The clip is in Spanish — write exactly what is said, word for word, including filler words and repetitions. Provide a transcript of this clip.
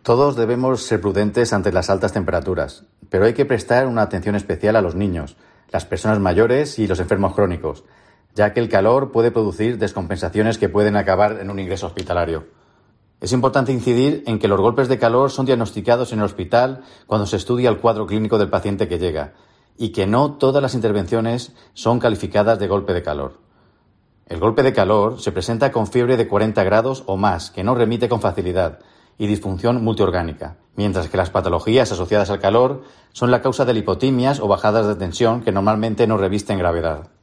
Todos debemos ser prudentes ante las altas temperaturas, pero hay que prestar una atención especial a los niños, las personas mayores y los enfermos crónicos, ya que el calor puede producir descompensaciones que pueden acabar en un ingreso hospitalario. Es importante incidir en que los golpes de calor son diagnosticados en el hospital cuando se estudia el cuadro clínico del paciente que llega, y que no todas las intervenciones son calificadas de golpe de calor. El golpe de calor se presenta con fiebre de cuarenta grados o más, que no remite con facilidad, y disfunción multiorgánica, mientras que las patologías asociadas al calor son la causa de lipotimias o bajadas de tensión que normalmente no revisten gravedad.